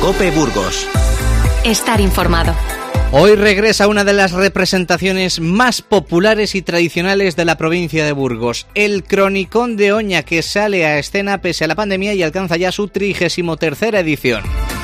COPE Burgos. Estar informado. Hoy regresa una de las representaciones más populares y tradicionales de la provincia de Burgos, el Cronicón de Oña, que sale a escena pese a la pandemia y alcanza ya su 33ª edición.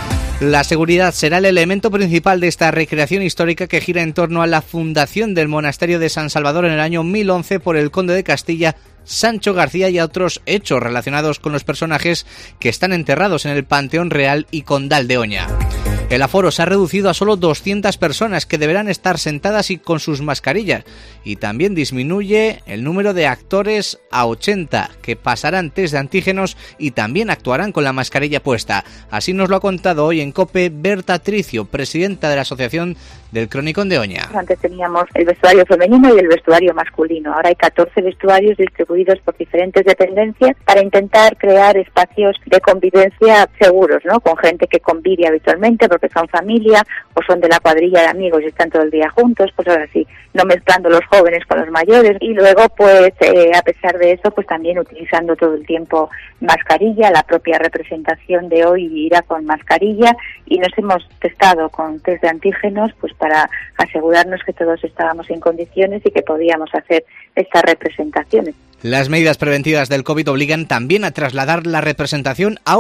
La seguridad será el elemento principal de esta recreación histórica que gira en torno a la fundación del monasterio de San Salvador en el año 1011 por el conde de Castilla, Sancho García, y a otros hechos relacionados con los personajes que están enterrados en el Panteón Real y Condal de Oña. El aforo se ha reducido a solo 200 personas que deberán estar sentadas y con sus mascarillas, y también disminuye el número de actores a 80 que pasarán test de antígenos y también actuarán con la mascarilla puesta. Así nos lo ha contado hoy en COPE Berta Tricio, presidenta de la Asociación del Cronicón de Oña. Antes teníamos el vestuario femenino y el vestuario masculino. Ahora hay 14 vestuarios distribuidos por diferentes dependencias para intentar crear espacios de convivencia seguros, ¿no? Con gente que convive habitualmente porque son familia o son de la cuadrilla de amigos y están todo el día juntos, pues ahora sí, no mezclando los jóvenes con los mayores. Y luego, pues, a pesar de eso, pues también utilizando todo el tiempo mascarilla. La propia representación de hoy irá con mascarilla y nos hemos testado con test de antígenos, pues para asegurarnos que todos estábamos en condiciones y que podíamos hacer estas representaciones. Las medidas preventivas del COVID obligan también a trasladar la representación a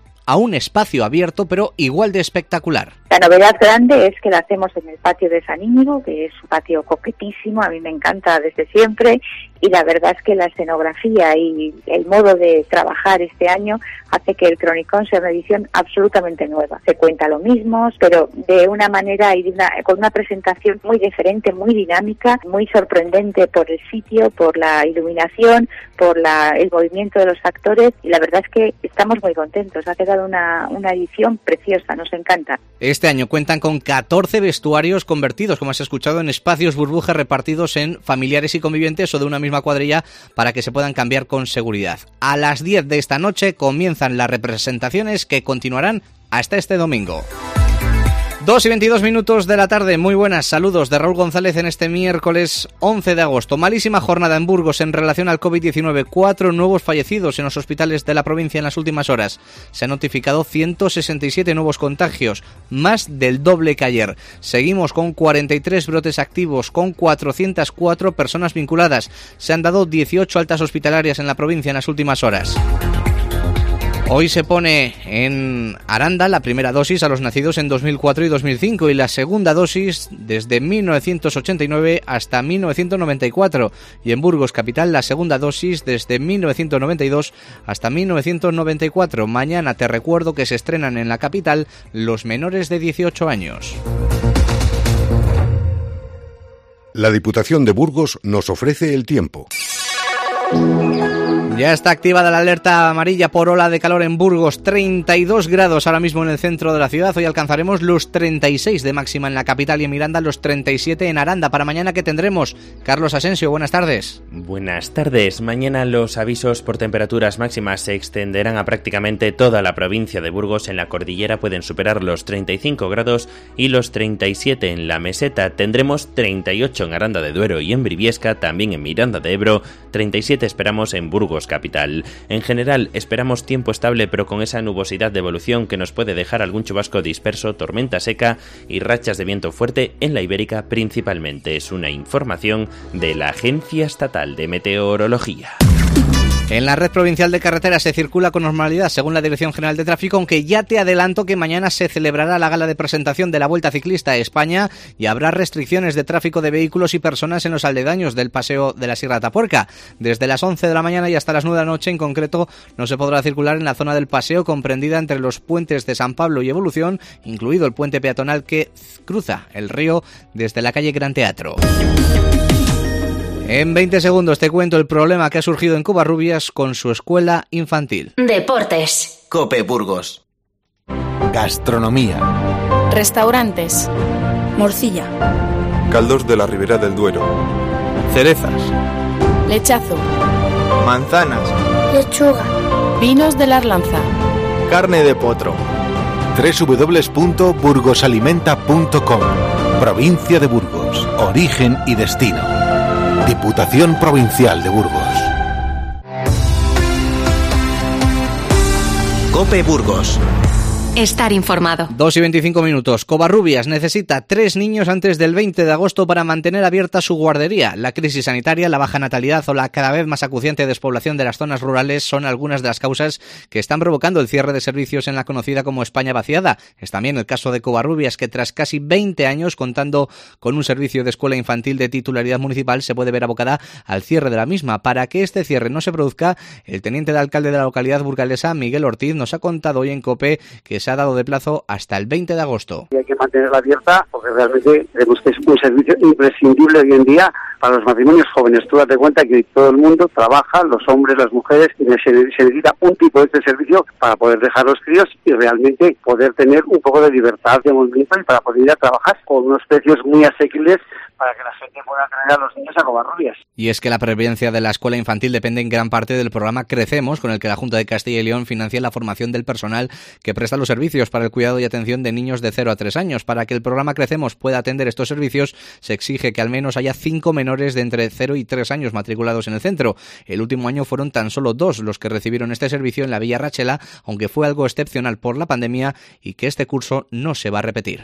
un espacio abierto, pero igual de espectacular. La novedad grande es que la hacemos en el patio de San Íñigo, que es un patio coquetísimo, a mí me encanta desde siempre, y la verdad es que la escenografía y el modo de trabajar este año hace que el Cronicón sea una edición absolutamente nueva. Se cuenta lo mismo, pero de una manera y con una presentación muy diferente, muy dinámica, muy sorprendente por el sitio, por la iluminación, por el movimiento de los actores, y la verdad es que estamos muy contentos. Ha quedado una edición preciosa, nos encanta. Este año cuentan con 14 vestuarios convertidos, como has escuchado, en espacios burbujas repartidos en familiares y convivientes o de una misma cuadrilla para que se puedan cambiar con seguridad. A las 10 de esta noche comienzan las representaciones que continuarán hasta este domingo. 2:22 de la tarde, muy buenas, saludos de Raúl González en este miércoles 11 de agosto. Malísima jornada en Burgos en relación al COVID-19, 4 nuevos fallecidos en los hospitales de la provincia en las últimas horas. Se han notificado 167 nuevos contagios, más del doble que ayer. Seguimos con 43 brotes activos, con 404 personas vinculadas. Se han dado 18 altas hospitalarias en la provincia en las últimas horas. Hoy se pone en Aranda la primera dosis a los nacidos en 2004 y 2005 y la segunda dosis desde 1989 hasta 1994. Y en Burgos capital la segunda dosis desde 1992 hasta 1994. Mañana te recuerdo que se estrenan en la capital los menores de 18 años. La Diputación de Burgos nos ofrece el tiempo. Ya está activada la alerta amarilla por ola de calor en Burgos, 32 grados ahora mismo en el centro de la ciudad. Hoy alcanzaremos los 36 de máxima en la capital y en Miranda los 37 en Aranda. Para mañana, ¿qué tendremos? Carlos Asensio, buenas tardes. Buenas tardes. Mañana los avisos por temperaturas máximas se extenderán a prácticamente toda la provincia de Burgos. En la cordillera pueden superar los 35 grados y los 37 en la meseta. Tendremos 38 en Aranda de Duero y en Briviesca, también en Miranda de Ebro, 37 esperamos en Burgos capital. En general esperamos tiempo estable, pero con esa nubosidad de evolución que nos puede dejar algún chubasco disperso, tormenta seca y rachas de viento fuerte en la Ibérica principalmente. Es una información de la Agencia Estatal de Meteorología. En la red provincial de carreteras se circula con normalidad según la Dirección General de Tráfico, aunque ya te adelanto que mañana se celebrará la gala de presentación de la Vuelta Ciclista a España y habrá restricciones de tráfico de vehículos y personas en los aledaños del Paseo de la Sierra de Atapuerca. Desde las 11 de la mañana y hasta las 9 de la noche en concreto no se podrá circular en la zona del paseo comprendida entre los puentes de San Pablo y Evolución, incluido el puente peatonal que cruza el río desde la calle Gran Teatro. En 20 segundos te cuento el problema que ha surgido en Covarrubias con su escuela infantil. Deportes. COPE Burgos. Gastronomía. Restaurantes. Morcilla. Caldos de la Ribera del Duero. Cerezas. Lechazo. Manzanas. Lechuga. Vinos de la Arlanza. Carne de potro. www.burgosalimenta.com. Provincia de Burgos. Origen y destino. Diputación Provincial de Burgos. COPE Burgos. Estar informado. 2:25. Covarrubias necesita 3 niños antes del 20 de agosto para mantener abierta su guardería. La crisis sanitaria, la baja natalidad o la cada vez más acuciante despoblación de las zonas rurales son algunas de las causas que están provocando el cierre de servicios en la conocida como España vaciada. Es también el caso de Covarrubias, que tras casi 20 años contando con un servicio de escuela infantil de titularidad municipal se puede ver abocada al cierre de la misma. Para que este cierre no se produzca, el teniente de alcalde de la localidad burgalesa, Miguel Ortiz, nos ha contado hoy en COPE que se ha dado de plazo hasta el 20 de agosto. Y hay que mantenerla abierta porque realmente creemos que es un servicio imprescindible hoy en día para los matrimonios jóvenes. Tú date cuenta que todo el mundo trabaja, los hombres, las mujeres, y se necesita un tipo de este servicio para poder dejar los críos y realmente poder tener un poco de libertad de movimiento y para poder ir a trabajar con unos precios muy asequibles para que la gente pueda traer a los niños a Covarrubias. Y es que la presencia de la escuela infantil depende en gran parte del programa Crecemos, con el que la Junta de Castilla y León financia la formación del personal que presta los servicios para el cuidado y atención de niños de 0 a 3 años. Para que el programa Crecemos pueda atender estos servicios, se exige que al menos haya 5 menores de entre 0 y 3 años matriculados en el centro. El último año fueron tan solo 2 los que recibieron este servicio en la Villa Rachela, aunque fue algo excepcional por la pandemia y que este curso no se va a repetir.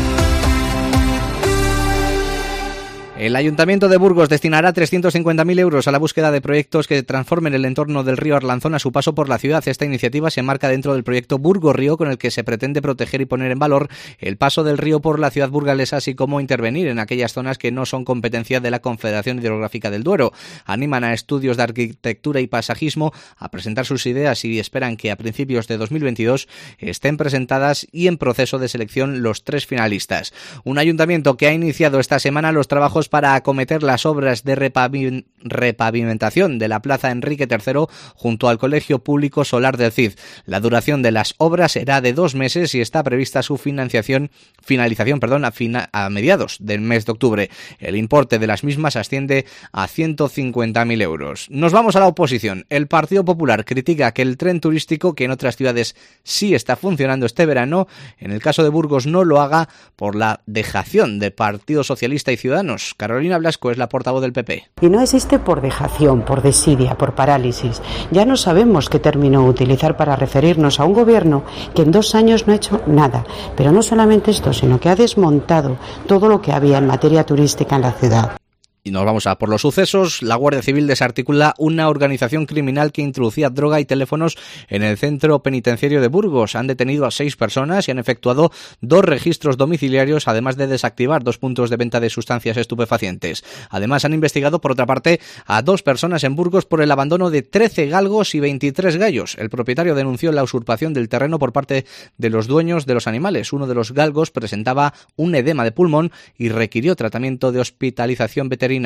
El Ayuntamiento de Burgos destinará 350.000 euros a la búsqueda de proyectos que transformen el entorno del río Arlanzón a su paso por la ciudad. Esta iniciativa se enmarca dentro del proyecto Burgos Río, con el que se pretende proteger y poner en valor el paso del río por la ciudad burgalesa, así como intervenir en aquellas zonas que no son competencia de la Confederación Hidrográfica del Duero. Animan a estudios de arquitectura y paisajismo a presentar sus ideas y esperan que a principios de 2022 estén presentadas y en proceso de selección los 3 finalistas. Un ayuntamiento que ha iniciado esta semana los trabajos para acometer las obras de repavimentación de la Plaza Enrique III junto al Colegio Público Solar del Cid. La duración de las obras será de 2 meses y está prevista su finalización a mediados del mes de octubre. El importe de las mismas asciende a 150.000 euros. Nos vamos a la oposición. El Partido Popular critica que el tren turístico, que en otras ciudades sí está funcionando este verano, en el caso de Burgos no lo haga por la dejación del Partido Socialista y Ciudadanos. Carolina Blasco es la portavoz del PP. Y no existe por dejación, por desidia, por parálisis. Ya no sabemos qué término utilizar para referirnos a un gobierno que en 2 años no ha hecho nada. Pero no solamente esto, sino que ha desmontado todo lo que había en materia turística en la ciudad. Y nos vamos a por los sucesos. La Guardia Civil desarticula una organización criminal que introducía droga y teléfonos en el centro penitenciario de Burgos. Han detenido a 6 personas y han efectuado 2 registros domiciliarios, además de desactivar 2 puntos de venta de sustancias estupefacientes. Además, han investigado, por otra parte, a 2 personas en Burgos por el abandono de 13 galgos y 23 gallos. El propietario denunció la usurpación del terreno por parte de los dueños de los animales. Uno de los galgos presentaba un edema de pulmón y requirió tratamiento de hospitalización veterinaria.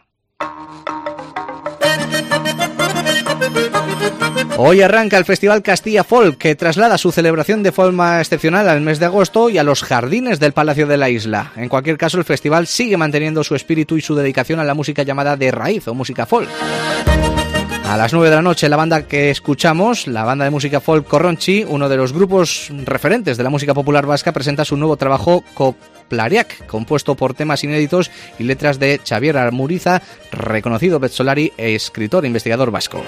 Hoy arranca el Festival Castilla Folk, que traslada su celebración de forma excepcional al mes de agosto y a los jardines del Palacio de la Isla. En cualquier caso, el festival sigue manteniendo su espíritu y su dedicación a la música llamada de raíz o música folk. A las 9 de la noche, la banda que escuchamos, la banda de música folk Corronchi, uno de los grupos referentes de la música popular vasca, presenta su nuevo trabajo Coplariac, compuesto por temas inéditos y letras de Xavier Armuriza, reconocido betzolari e escritor e investigador vasco.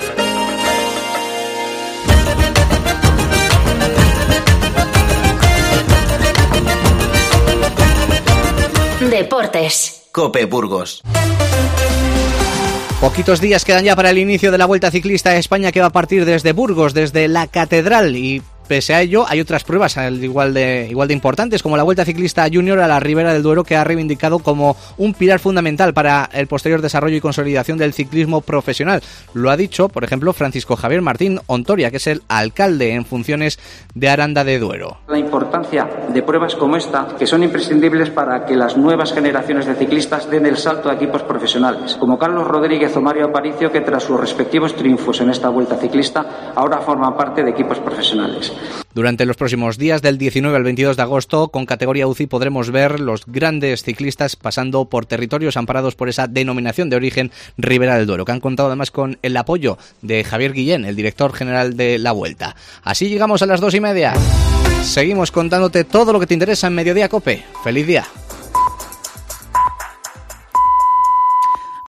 Deportes. COPE Burgos. Poquitos días quedan ya para el inicio de la Vuelta Ciclista a España, que va a partir desde Burgos, desde la Catedral, y pese a ello hay otras pruebas igual de importantes, como la Vuelta Ciclista Junior a la Ribera del Duero, que ha reivindicado como un pilar fundamental para el posterior desarrollo y consolidación del ciclismo profesional. Lo ha dicho, por ejemplo, Francisco Javier Martín Ontoria, que es el alcalde en funciones de Aranda de Duero. La importancia de pruebas como esta, que son imprescindibles para que las nuevas generaciones de ciclistas den el salto a equipos profesionales, como Carlos Rodríguez o Mario Aparicio, que tras sus respectivos triunfos en esta Vuelta Ciclista ahora forman parte de equipos profesionales. Durante los próximos días, del 19 al 22 de agosto, con categoría UCI, podremos ver los grandes ciclistas pasando por territorios amparados por esa denominación de origen Ribera del Duero, que han contado además con el apoyo de Javier Guillén, el director general de la Vuelta. Así llegamos a las 2:30. Seguimos contándote todo lo que te interesa en Mediodía COPE. ¡Feliz día!